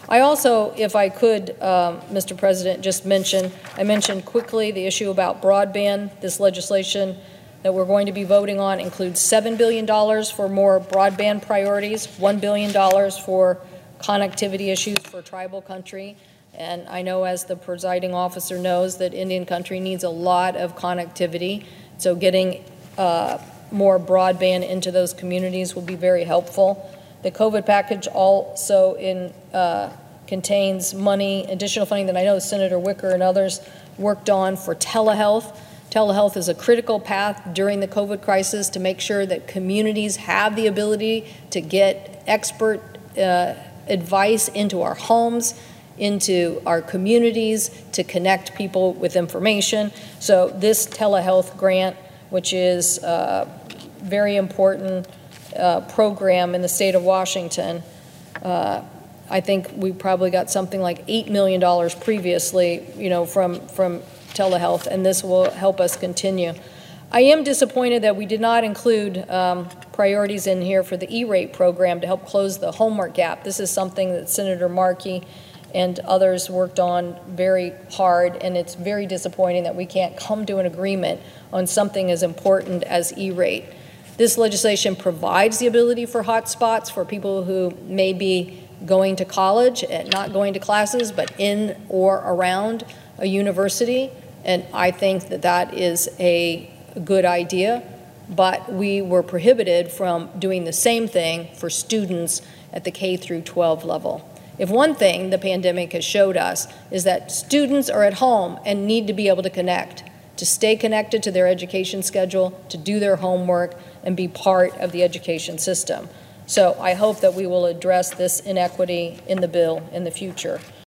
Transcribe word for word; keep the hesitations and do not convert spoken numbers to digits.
I also, if I could, um, Mister President, just mention, I mentioned quickly the issue about broadband. This legislation that we're going to be voting on includes seven billion dollars for more broadband priorities, one billion dollars for connectivity issues for tribal country. And I know, as the presiding officer knows, that Indian country needs a lot of connectivity. So getting uh, more broadband into those communities will be very helpful. The COVID package also in, uh, contains money, additional funding that I know Senator Wicker and others worked on for telehealth. Telehealth is a critical path during the COVID crisis to make sure that communities have the ability to get expert uh, advice into our homes, into our communities, to connect people with information. So this telehealth grant, which is a very important uh, program in the state of Washington, uh, I think we probably got something like eight million dollars previously, you know, from, from telehealth, and this will help us continue. I am disappointed that we did not include um, priorities in here for the E-rate program to help close the homework gap. This is something that Senator Markey and others worked on very hard, and it's very disappointing that we can't come to an agreement on something as important as E-rate. This legislation provides the ability for hotspots for people who may be going to college and not going to classes, but in or around a university, and I think that that is a good idea, but we were prohibited from doing the same thing for students at the K through twelve level. If one thing the pandemic has showed us is that students are at home and need to be able to connect, to stay connected to their education schedule, to do their homework, and be part of the education system. So I hope that we will address this inequity in the bill in the future.